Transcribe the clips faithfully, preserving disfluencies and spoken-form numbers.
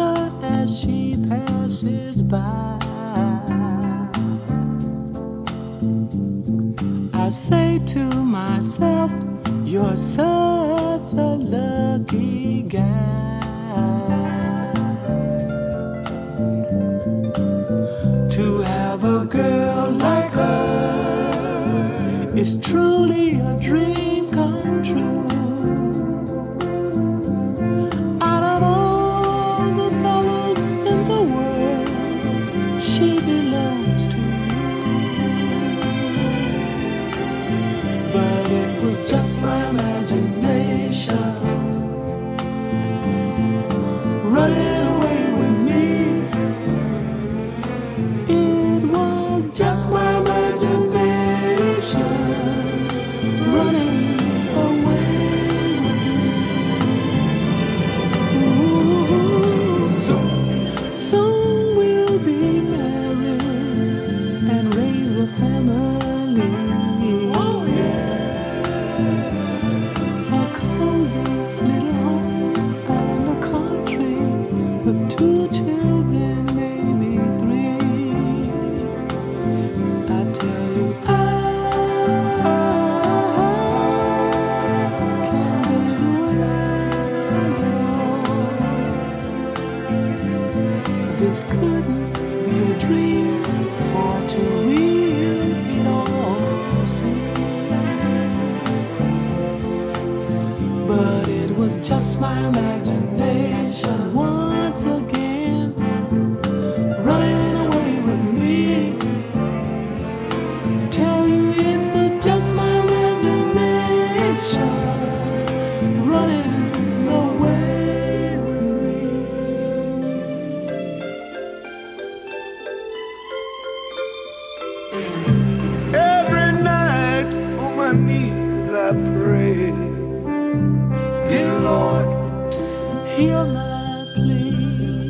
but as she passes by, I say to myself, you're such a lucky guy to have a girl like her. It's truly a dream come true. Out of all the fellas in the world, she belongs to you. But it was just my imagination running away with me. It was just my imagination running away with me. Ooh, soon, soon we'll be married and raise a family. Oh yeah, a cozy little home out in the country with two children, maybe three. I tell you, I can't visualize it all. This couldn't be a dream or too real, it all seems. But it was just my imagination once again running away with me. I tell you, it was just my imagination running away with me. Every night on my knees I pray, dear Lord, hear my plea.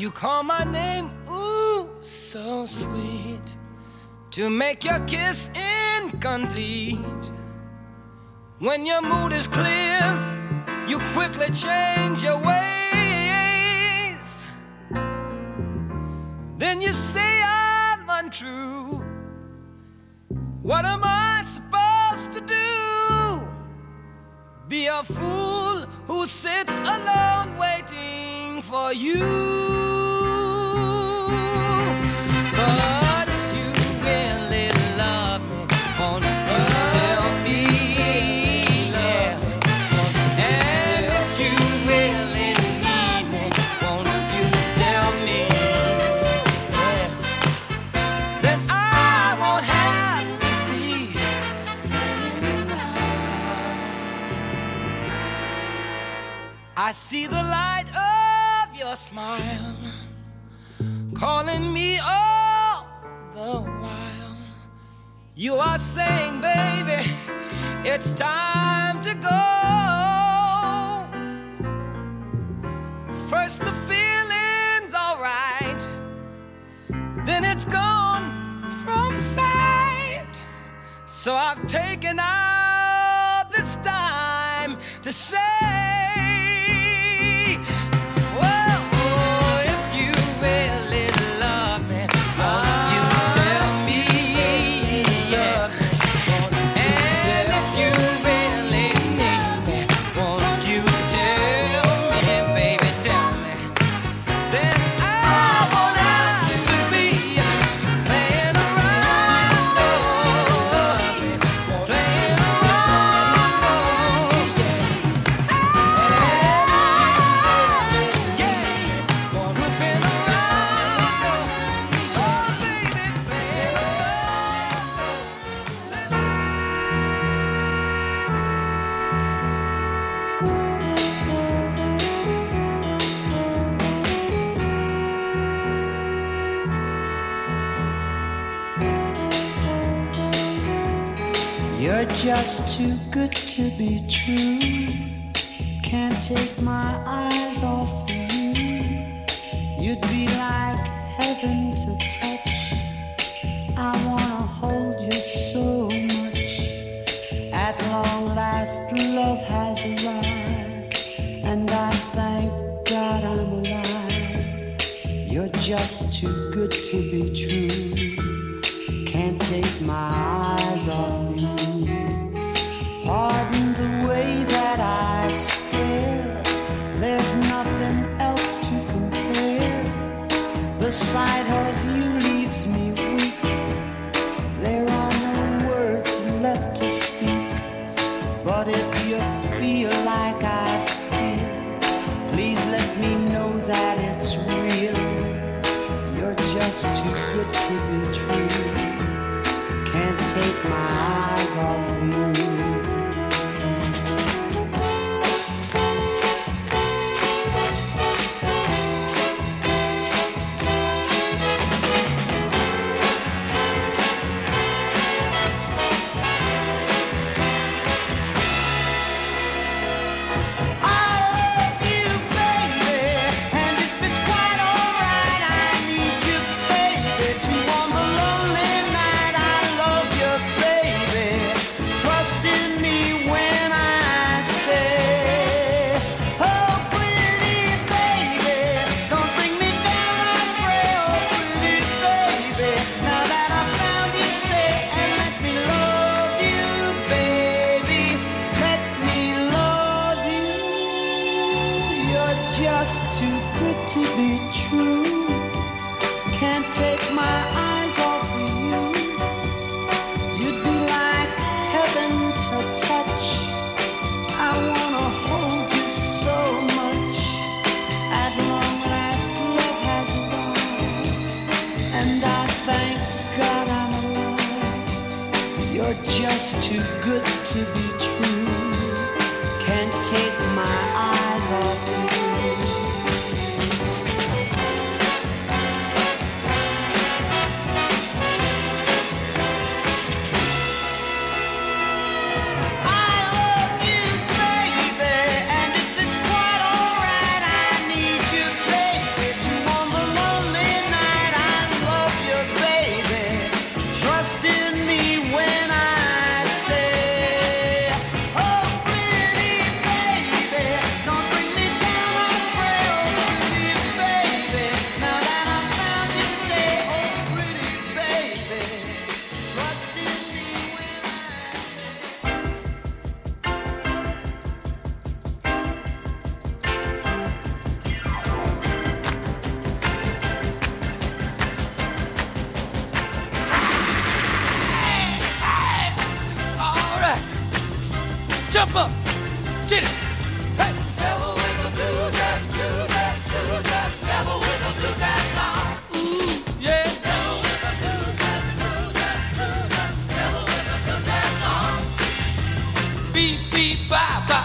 You call my name, ooh, so sweet, to make your kiss incomplete. When your mood is clear, you quickly change your ways. Then you say I'm untrue. What am I supposed to do? Be a fool who sits alone waiting for you. But if you really love me, won't you tell me? Yeah. And if you really need me, won't you tell me? Yeah. Then I won't have to be. I see the light of your smile calling me all the while. You are saying, baby, it's time to go. First the feeling's alright, then it's gone from sight. So I've taken out this time to say, just too good to be true. Can't take my eyes off of you. You'd be like heaven to touch. I wanna hold you so much. At long last love has arrived, and I thank God I'm alive. You're just too good to be true. Can't take my eyes off you. Pardon the way that I stare. There's nothing else to compare. The sight of you leaves me weak. There are no words left to speak. But if you feel like I feel, please let me know that it's real. You're just too good to be true. Can't take my eyes off you. Just too good to be true. Can't take my eyes off you. On the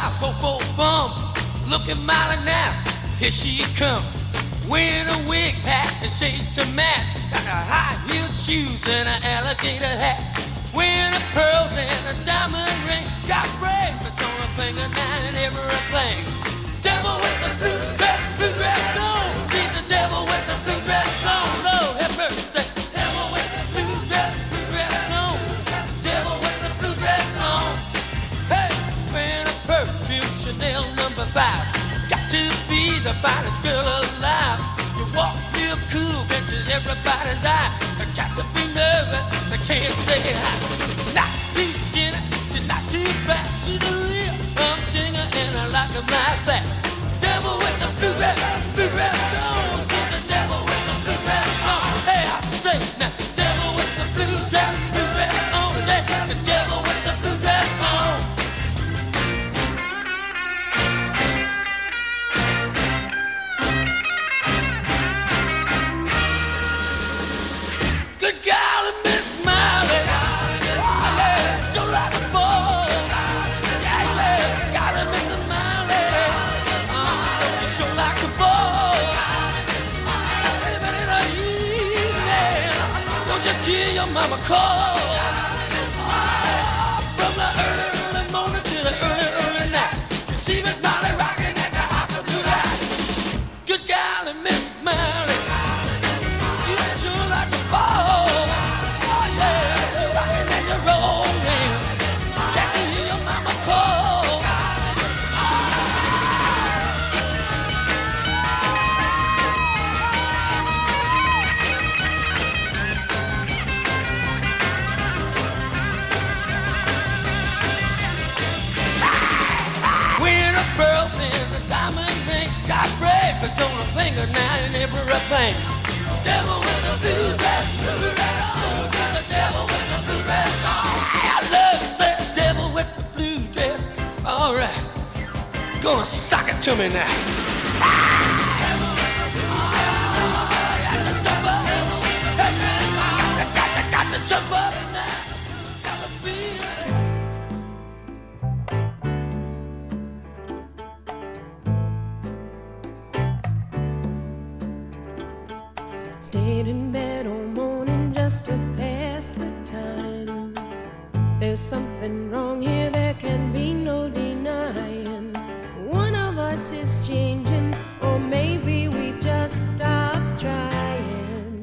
five, four, four, bum, looking mighty now. Here she comes, wearing a wig hat and shades to match. Got her high-heeled shoes and an alligator hat. Wearing her pearls and a diamond ring. Got bracelets on her finger now and everything. Devil with the blue dress, blue dress on. She's the devil with the blue dress on. Lord have mercy. Devil with the blue dress, blue dress on. Devil with the blue dress on. Hey, wearing a perfume Chanel number five. Got to be the finest girl alive. You walk real cool, catches everybody's eye. I got to be nervous, I can't say hi. Not too skinny, she's not too fat. She's a real humdinger and I like her like that. Devil with the blue dress, blue dress on. She's the devil with the blue dress on. Hey, I say now, devil with the blue dress, blue dress on. Yeah, the devil with the blue dress on. Good golly, Miss Miley. Oh, yeah, so like a ball. Yeah, yeah, golly, Miss Miley. Oh, you so like a ball. Even in the evening, don't you hear your mama call? Oh, from the early, early morning to the early, early night, you see Miss Miley rocking at the house of blue light. Good golly, Miss Miley. You sure like a ball. Bracelets on her finger now and everything. Devil with a blue dress, blue dress on. The devil with the blue dress on. I love that devil with the blue dress. All right, gonna sock it to me now. Devil with the blue dress. Oh, got to jump up. Got to, got to, got to jump up now. Got to feel it. Stayed in bed all morning just to pass the time. There's something wrong here, there can be no denying. One of us is changing, or maybe we've just stopped trying.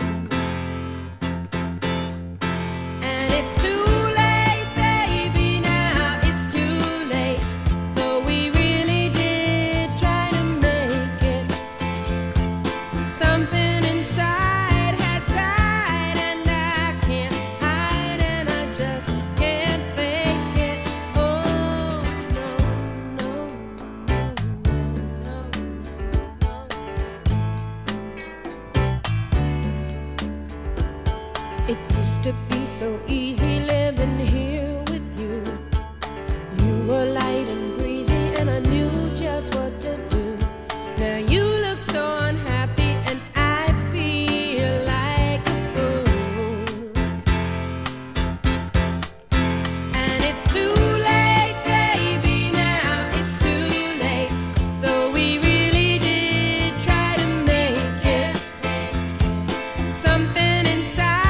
And it's too late, baby, now it's too late. Though we really did try to make it. Something inside it used to be so easy living here with you. You were light and breezy and I knew just what to do. Now you look so unhappy and I feel like a fool. And it's too late, baby, now it's too late. Though we really did try to make it. Something inside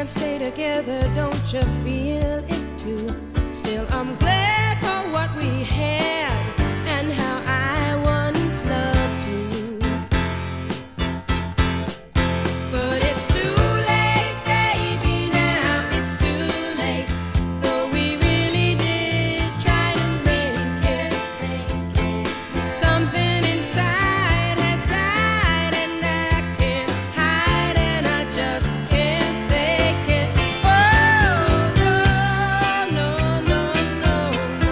can't stay together, don't you feel it too? Still, I'm glad for what we had and how I once loved you. But it's too late, baby, now it's too late. Though we really did try to make it, something inside has died and I can't hide and I just can't fake it. Oh, no, no, no, no, no.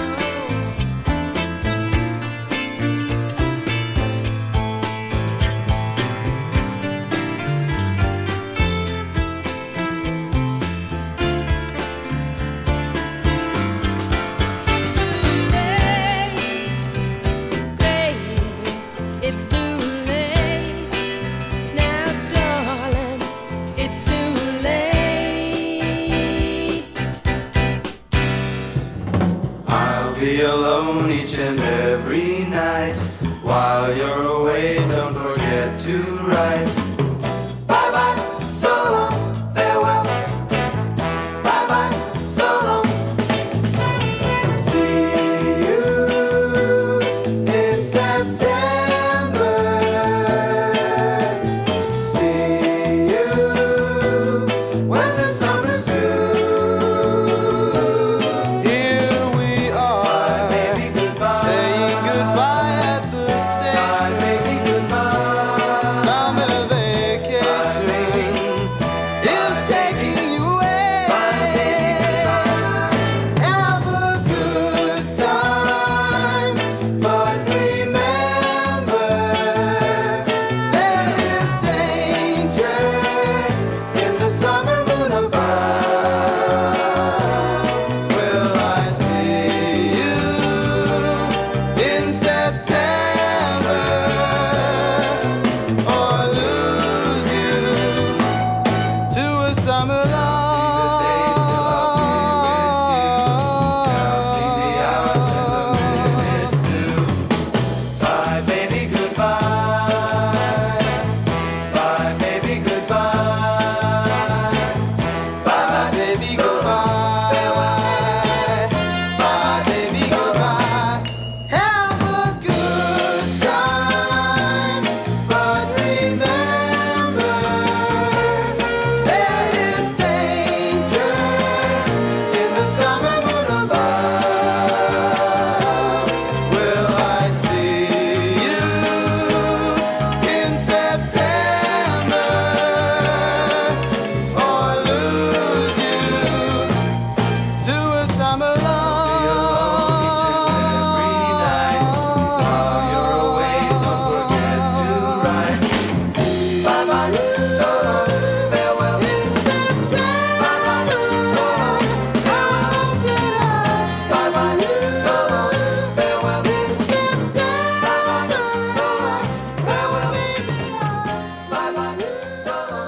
It's too late, baby. It's too late. Now, darling, it's too late. I'll be alone each and every night. While you're away, don't forget to write. Bye bye, so long, farewell. Bye bye, so long. See you in September. See you when the summer's through. Here we are, baby, goodbye. Saying goodbye at the station. Baby, goodbye. Summer vacation is taking you away. Have a good time, but remember there is danger in the summer moon above. Will I see you in September or lose you to a summer love? Bye, baby, goodbye. Bye, baby, goodbye. Bye, baby, goodbye. Bye, baby, goodbye. Have a good time, but remember there is danger in the summer moon above. Will I see you in September or lose you to a summer love? While you're away, don't forget to write. Bye bye, so long, farewell. Bye bye, so long, farewell. Bye bye, so long, farewell. Bye bye, so long, farewell. Bye bye, so long.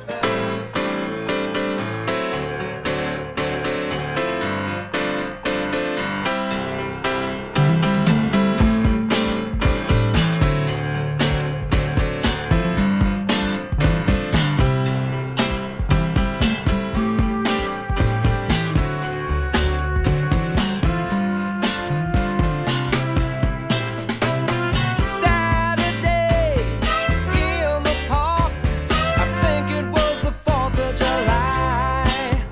Saturday in the park, I think it was the fourth of July.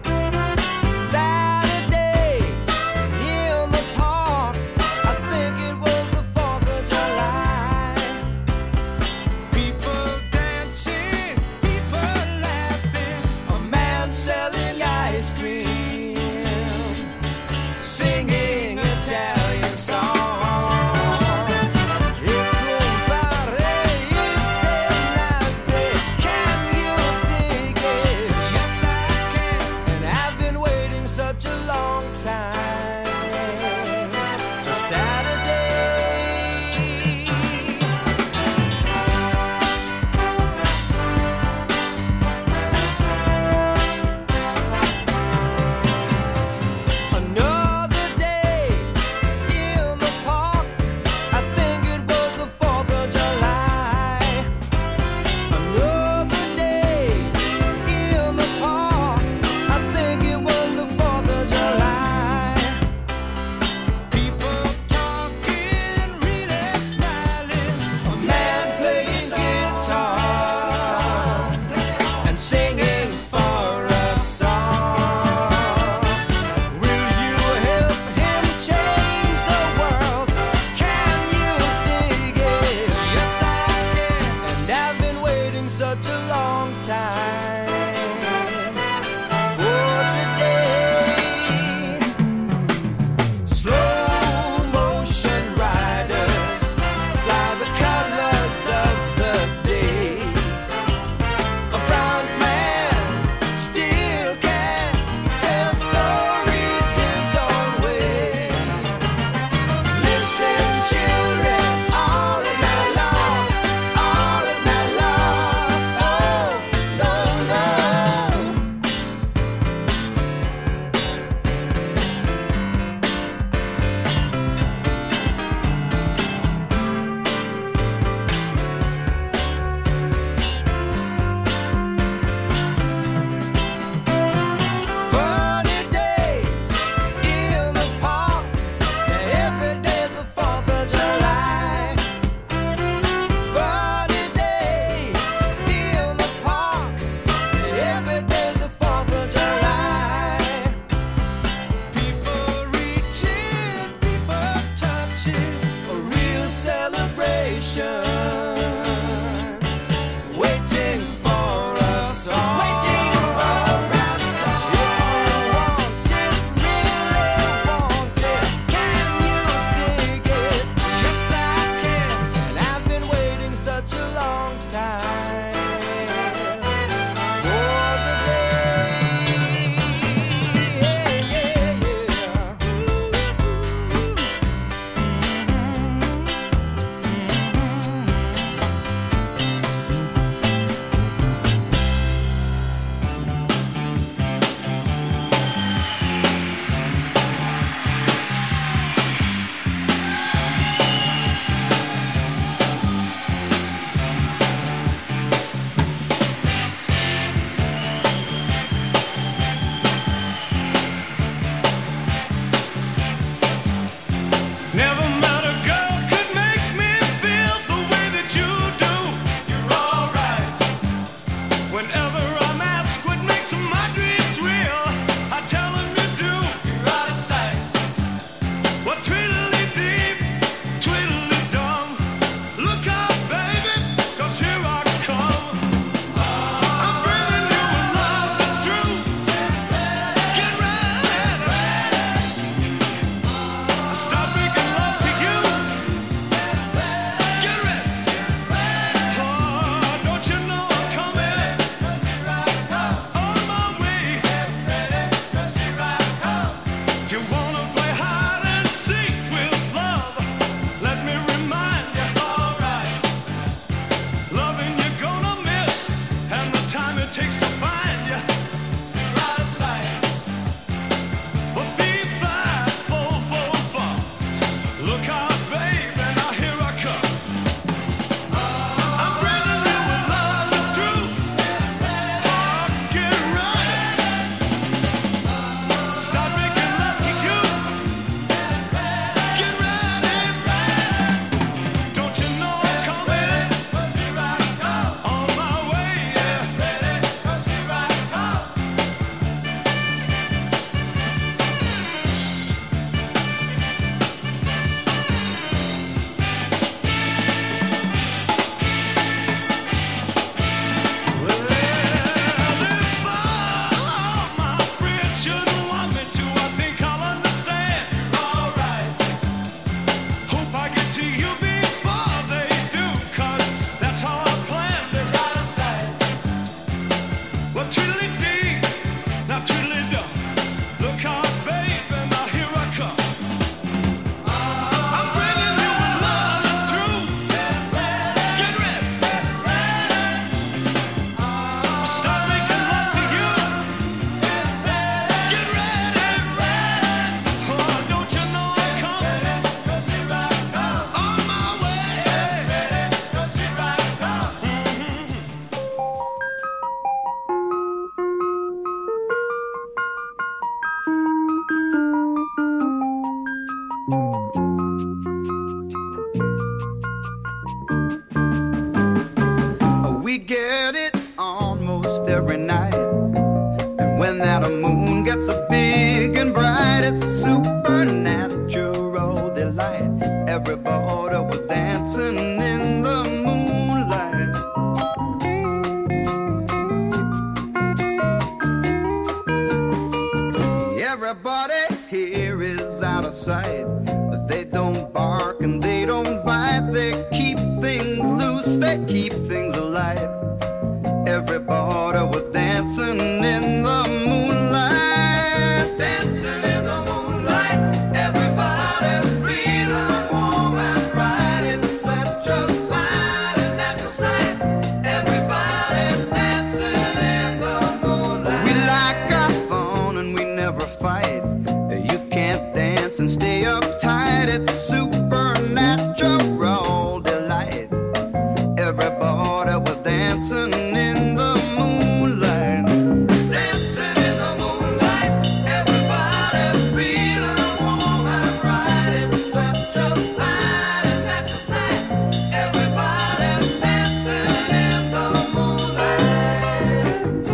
Saturday in the park, I think it was the fourth of July. People dancing, people laughing, a man selling ice cream, singing Italian songs. E compare Isolate, can you dig it? Yes, I can. And I've been waiting such a long time for Saturday. moon gets so big and bright, it's a supernatural delight. Everybody was dancing in the moonlight. Everybody here is out of sight. They don't bark and they don't bite. They keep things loose, they keep things alive. Everybody was dancing in the moonlight. Dancing in the moonlight. Everybody's feeling warm and bright. It's such a fine and natural sight. Everybody's dancing in the moonlight. We like our fun and we never fight. You can't dance and stay uptight. It's supernatural delight. Everybody was dancing in the moonlight. Dancing in the moonlight. Everybody's feeling warm and bright. It's such a fine and natural sight. Everybody's dancing in the moonlight.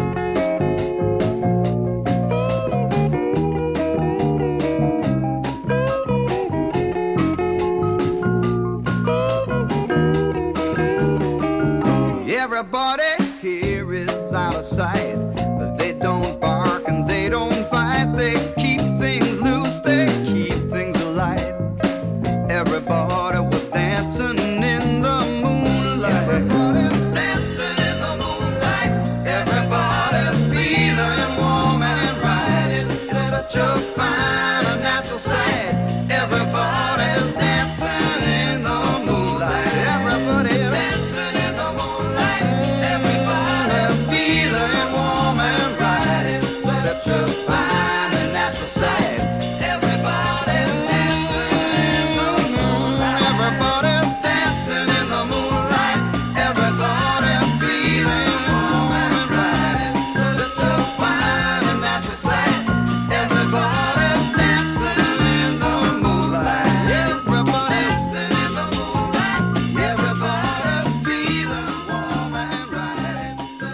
Everybody here is out of sight. They don't bark and they don't bite. They keep things loose, they keep things alive. Everybody was dancing in the moonlight. Everybody's dancing in the moonlight. Everybody's feeling warm and right. It's such a fine and natural sight. Everybody's dancing in the moonlight. Everybody's dancing in the moonlight. Everybody's feeling warm and bright. It's such a fine and natural sight. Everybody's dancing in the moonlight. Everybody's dancing in the moonlight. Everybody's feeling warm and bright. It's such a fine and natural sight. Everybody's dancing in the moonlight. Everybody's dancing in the moonlight. Everybody's feeling warm and bright.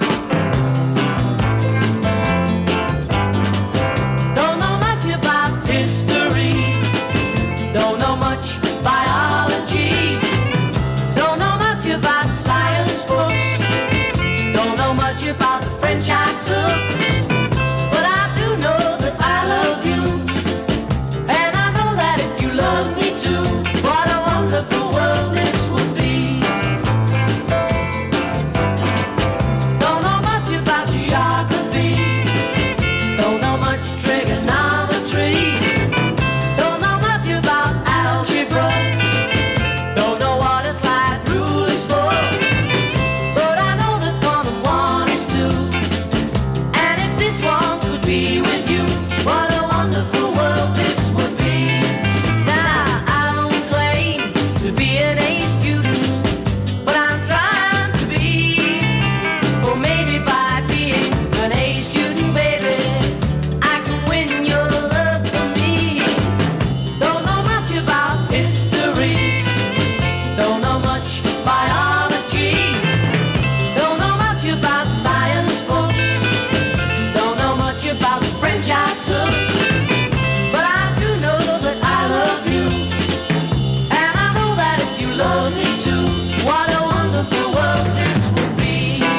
Don't know much about history. Don't know much biology. Don't know much about science books. Don't know much about the French I took. But I do know that I love you. And I know that if you love me too, what a wonderful world this would be. Don't know much about geography. Don't know much trigonometry. Don't know much about algebra. Don't know what a slide rule is for. But I know that one and one is two. And if this one could be with you, what a wonderful world this would be. Now I don't claim to be an A student, but I'm trying to be. Or maybe by being an A student, baby, I can win your love for me. Don't know much about history. Don't know much biology. Don't know much about science books. Don't know much about the French I took. But I do know that I love you. And I know that if you love me too, what a wonderful world this would be.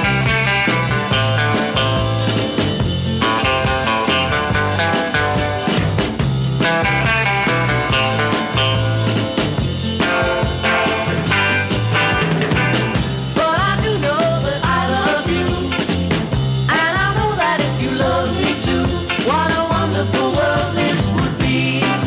But I do know that I love you. And I know that if you love me too, what a wonderful world this would be.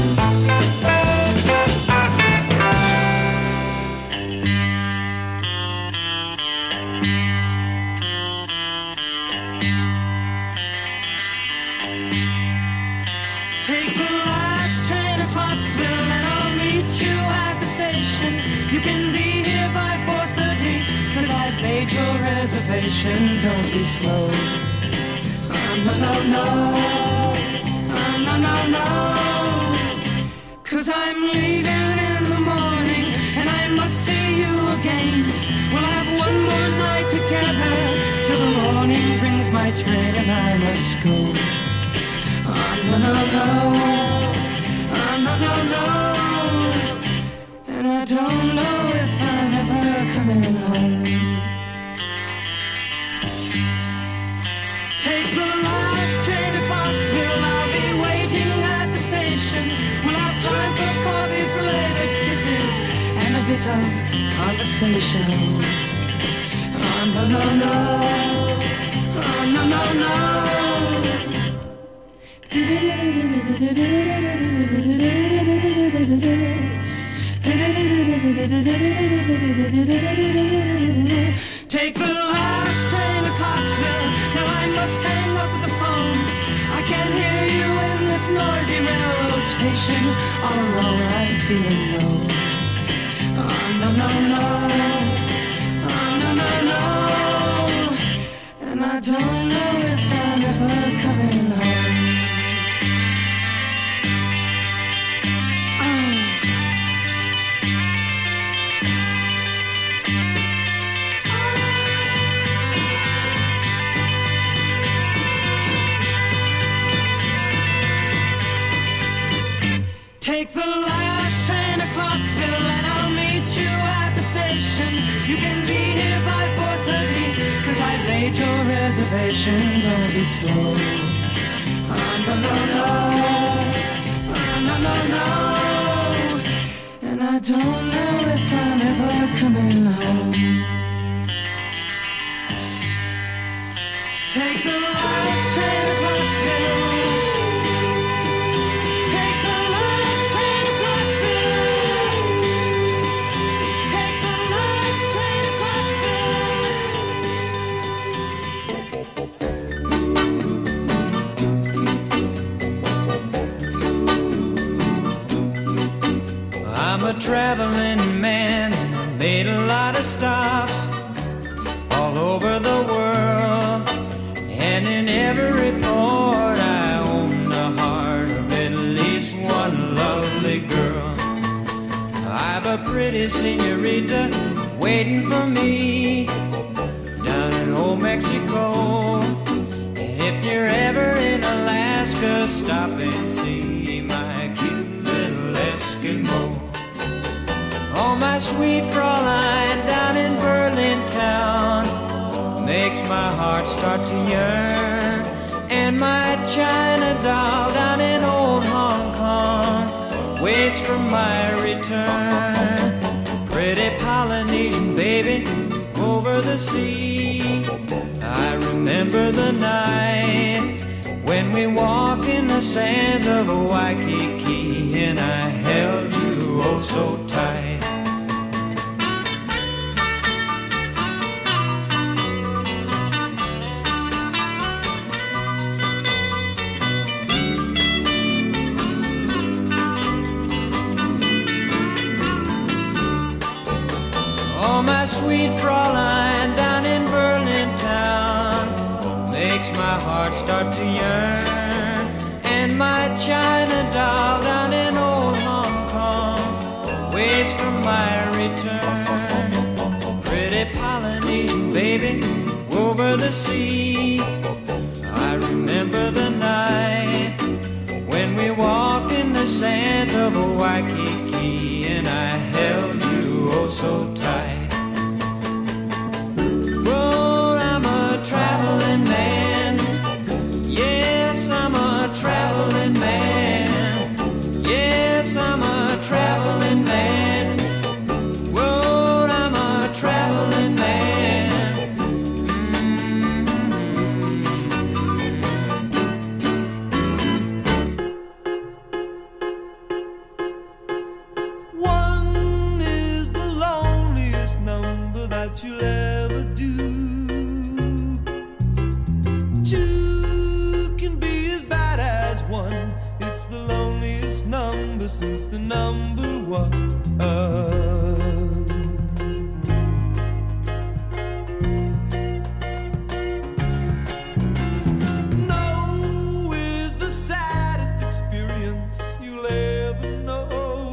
Take the last train to Clarksville and I'll meet you at the station. You can be here by four thirty, cause I've made your reservation. Don't be slow. Oh, no, no, no. Oh, no, no, no. Cause I'm leaving in the morning and I must see you again. We'll have one more night together till the morning brings my train and I must go. no, no, no. Oh, no, no, no. And I don't know if I'm ever coming home. Take the last train to Clarksville. I'll be waiting at the station. We'll have time for coffee, filleted kisses, and a bit of conversation. Oh, no, no, no. Oh, no, no, no. Take the last train to Clarksville. Now I must hang up the phone. I can't hear you in this noisy railroad station. All alone I'm feeling low. Oh, no, no, no. Oh, no, no, no. And I don't know if I'm ever coming home. Take the last train to Clarksville and I'll meet you at the station. You can be here by four thirty, cause I've made your reservations. Don't be slow. Oh, no, no, no. Oh, no, no, no. And I don't know if I'm ever coming home. Take the last train to Clarksville. I'm a traveling man, made a lot of stops all over the world, and in every port I own the heart of at least one lovely girl. I've a pretty senorita waiting for me down in old Mexico, and if you're ever in Alaska, stop and see my cute little Eskimo. Oh, my sweet Fraulein down in Berlin town makes my heart start to yearn. And my China doll down in old Hong Kong waits for my return. Pretty Polynesian baby over the sea, I remember the night when we walked in the sands of Waikiki, and I held you oh so tight. Oh, my sweet Fraulein down in Berlin town makes my heart start to yearn. And my China doll down in old Hong Kong waits for my return. Pretty Polynesian baby over the sea, I remember the night when we walked in the sands of Waikiki, and I held you oh so tight. Well, I'm a traveling man. Yes, I'm a traveling man. Yes, I'm a traveling man. Well, I'm a traveling man. One is the loneliest number that you'll ever do. Two can be as bad as one. It's the loneliest number since the number one. No is the saddest experience you'll ever know.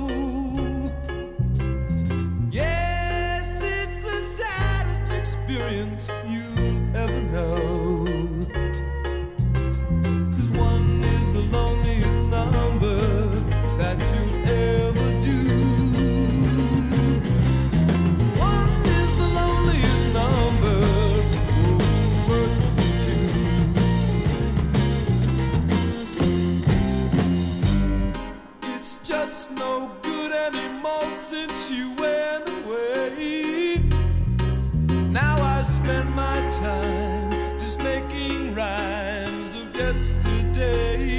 Yes, it's the saddest experience you'll ever know. 'Cause one is the loneliest just no good anymore since you went away. Now I spend my time just making rhymes of yesterday.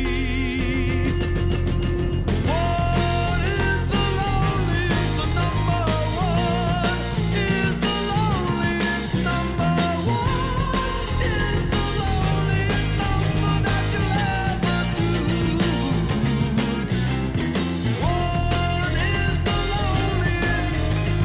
What is the loneliest? The number one is the loneliest. Number one is the loneliest number that you'll ever do. One is the loneliest.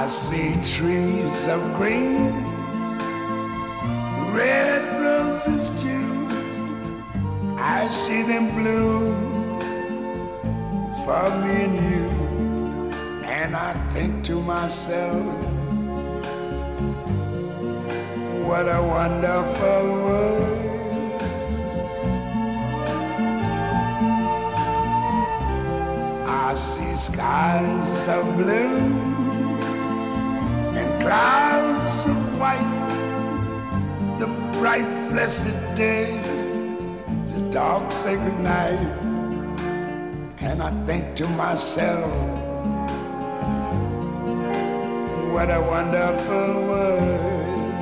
I see trees of green, red roses too. I see them bloom for me and you. And I think to myself, what a wonderful world. I see skies of blue and clouds of white, the bright blessed day, the dark sacred night. And I think to myself, what a wonderful world.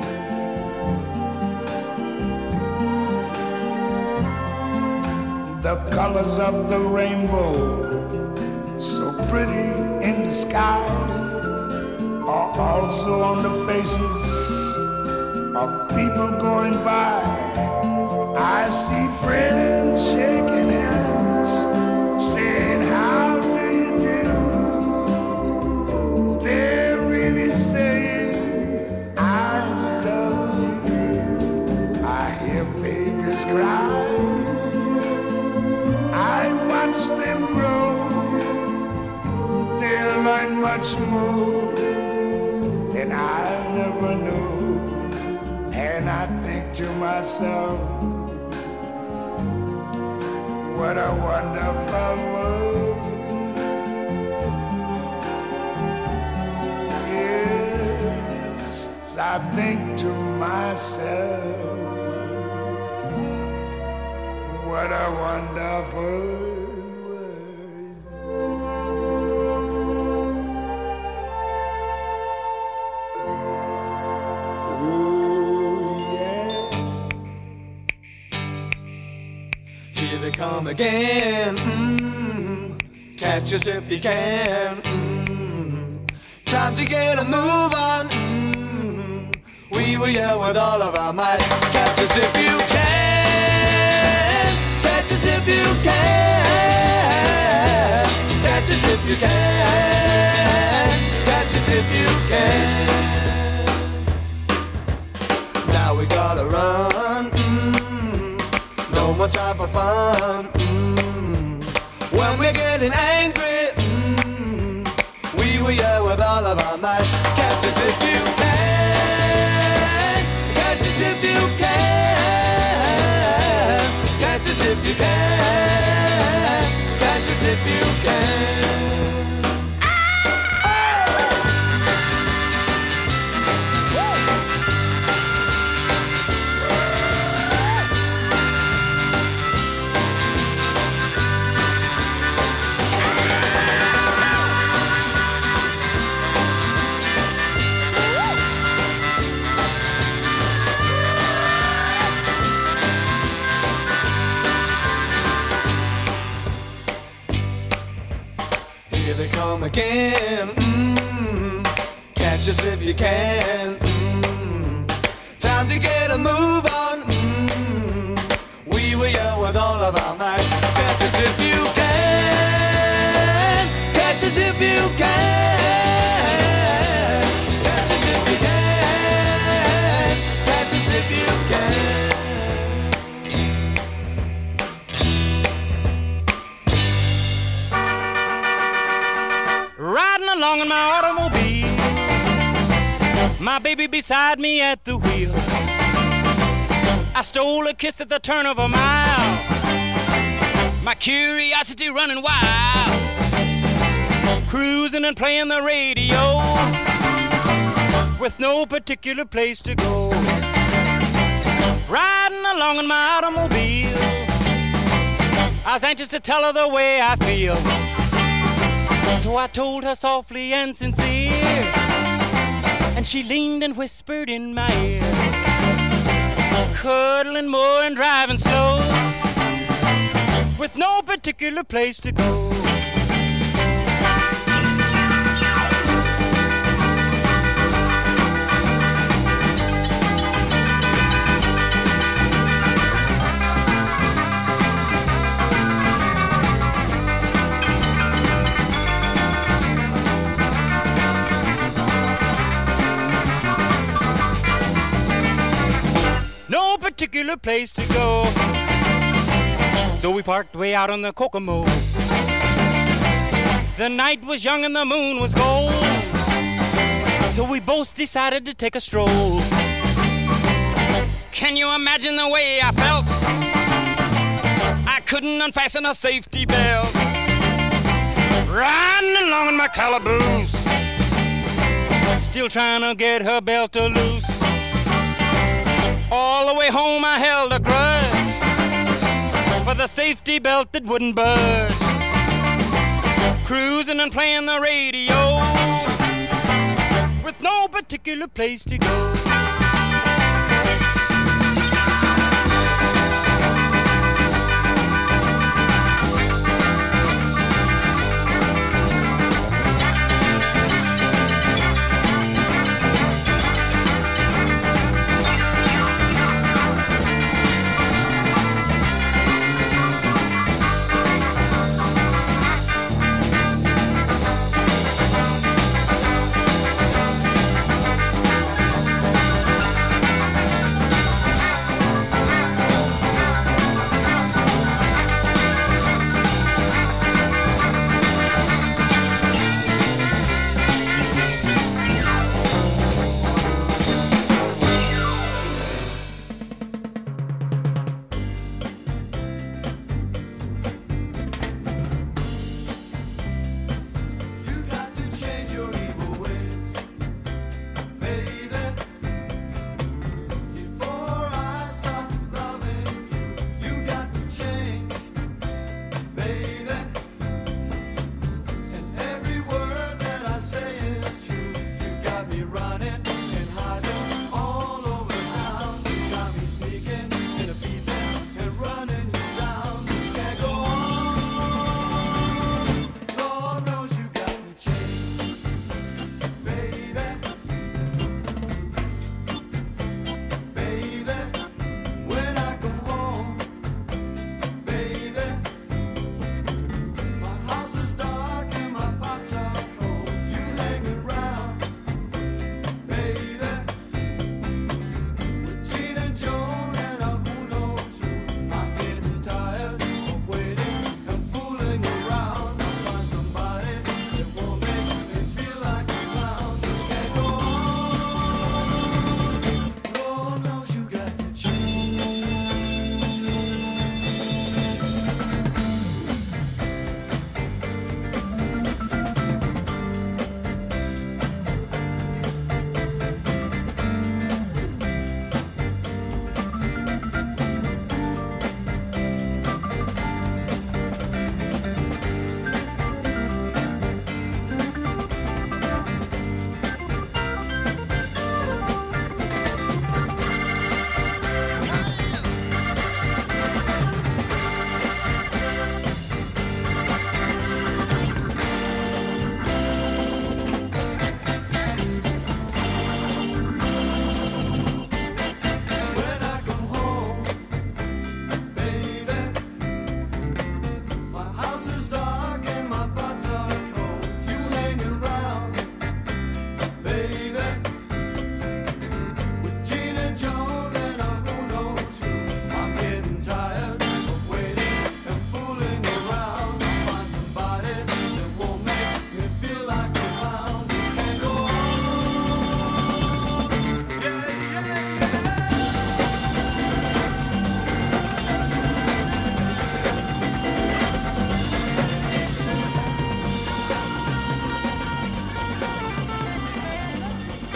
The colors of the rainbow, so pretty in the sky, are also on the faces of people going by. I see friends shaking hands, saying, how do you do? They're really saying, I love you. I hear babies cry, I watch them grow. They'll learn much more than I never knew. And I think to myself, what a wonderful world. Yes, I think to myself, what a wonderful world. Come again, mm, catch us if you can. Mm, time to get a move on. Mm, we will yell with all of our might. Catch us if you can. Catch us if you can. Catch us if you can. Catch us if you can. Now we gotta run. No more time for fun. Mm. When we're getting angry, mm, we will yell with all of our might. Catch us if you can. Catch us if you can. Catch us if you can. Catch us if you can. Again, mm, catch us if you can. Mm, time to get a move on. Mm, we will yell with all of our might. Catch us if you can. Catch us if you can. Catch us if you can. Catch us if you can. Riding along in my automobile, my baby beside me at the wheel. I stole a kiss at the turn of a mile, my curiosity running wild. Cruising and playing the radio, with no particular place to go. Riding along in my automobile, I was anxious to tell her the way I feel. So I told her softly and sincere, and she leaned and whispered in my ear, cuddling more and driving slow, with no particular place to go. particular place to go. So we parked way out on the Kokomo. The night was young and the moon was gold. So we both decided to take a stroll. Can you imagine the way I felt? I couldn't unfasten a safety belt. Riding along in my calaboose, still trying to get her belt to loose. All the way home I held a grudge for the safety belt that wouldn't budge. Cruising and playing the radio with no particular place to go.